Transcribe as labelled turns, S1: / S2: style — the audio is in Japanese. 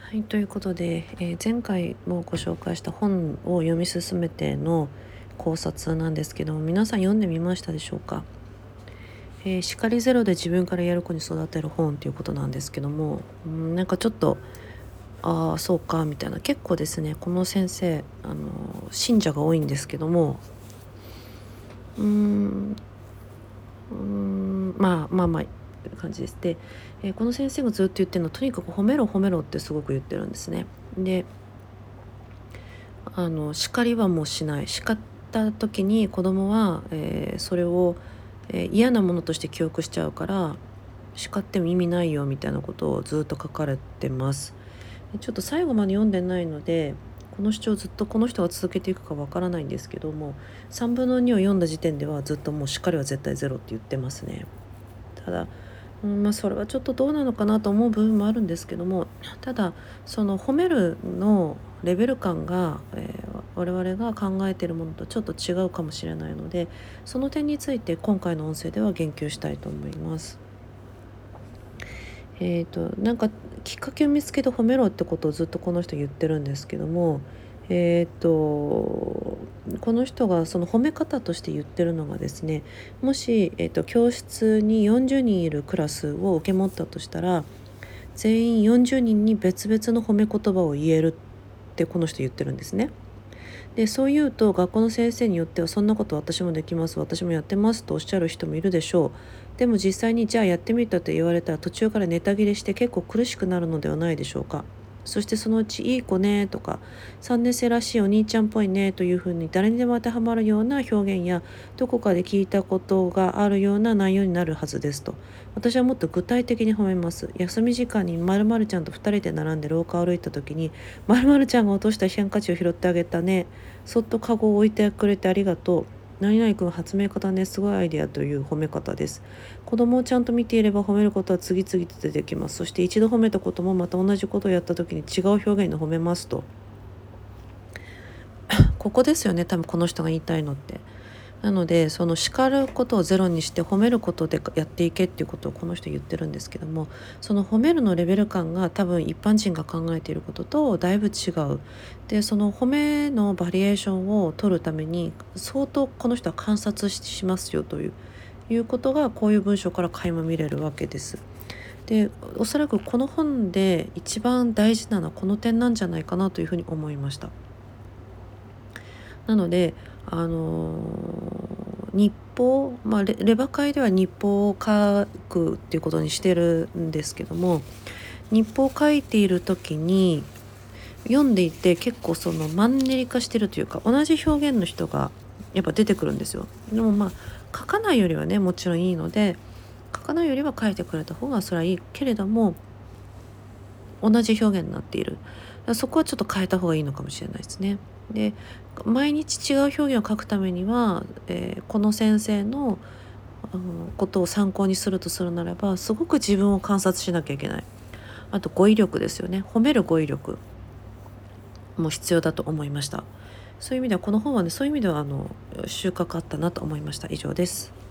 S1: はい、ということで、前回もご紹介した本を読み進めての考察なんですけども、皆さん読んでみましたでしょうか。叱りゼロで自分からやる子に育てる本ということなんですけども、なんかちょっとああそうかみたいな。結構ですね、この先生信者が多いんですけども、うーんまあ感じです。で、この先生がずっと言ってるのは、とにかく褒めろ褒めろってすごく言ってるんですね。で、叱りはもうしない。叱った時に子供は、それを、嫌なものとして記憶しちゃうから、叱っても意味ないよみたいなことをずっと書かれてます。でちょっと最後まで読んでないので、この主張をずっとこの人が続けていくかわからないんですけども、3分の2を読んだ時点ではずっともう叱りは絶対ゼロって言ってますね。ただ、それはちょっとどうなのかなと思う部分もあるんですけども、ただその褒めるのレベル感が、我々が考えているものとちょっと違うかもしれないので、その点について今回の音声では言及したいと思います。なんかきっかけを見つけて褒めろってことをずっとこの人言ってるんですけども、この人がその褒め方として言ってるのがですね、もし、教室に40人いるクラスを受け持ったとしたら、全員40人に別々の褒め言葉を言えるってこの人言ってるんですね。で、そう言うと学校の先生によっては、そんなこと私もできます、私もやってますとおっしゃる人もいるでしょう。でも実際にじゃあやってみたと言われたら、途中からネタ切れして結構苦しくなるのではないでしょうか。そしてそのうちいい子ねとか、3年生らしいお兄ちゃんっぽいねというふうに誰にでも当てはまるような表現や、どこかで聞いたことがあるような内容になるはずですと。私はもっと具体的に褒めます。休み時間に〇〇ちゃんと2人で並んで廊下を歩いた時に、〇〇ちゃんが落としたハンカチを拾ってあげたね、そっとカゴを置いてくれてありがとう、何々君発明家だね、すごいアイデアという褒め方です。子供をちゃんと見ていれば褒めることは次々と出てきます。そして一度褒めたこともまた同じことをやった時に違う表現で褒めますと。ここですよね、多分この人が言いたいのって。なので、その叱ることをゼロにして褒めることでやっていけっていうことをこの人言ってるんですけども、その褒めるのレベル感が多分一般人が考えていることとだいぶ違う。で、その褒めのバリエーションを取るために相当この人は観察しますよということが、こういう文章から垣間見れるわけです。で、おそらくこの本で一番大事なのはこの点なんじゃないかなというふうに思いました。なので、日報、レバ会では日報を書くっていうことにしてるんですけども、日報を書いている時に読んでいて、結構そのマンネリ化してるというか、同じ表現の人がやっぱ出てくるんですよ。でも書かないよりはね、もちろんいいので、書かないよりは書いてくれた方がそれはいいけれども、同じ表現になっている。そこはちょっと変えた方がいいのかもしれないですね。で、毎日違う表現を書くためには、この先生のことを参考にするとするならば、すごく自分を観察しなきゃいけない。あと語彙力ですよね。褒める語彙力も必要だと思いました。そういう意味ではこの本はね、そういう意味では収穫あったなと思いました。以上です。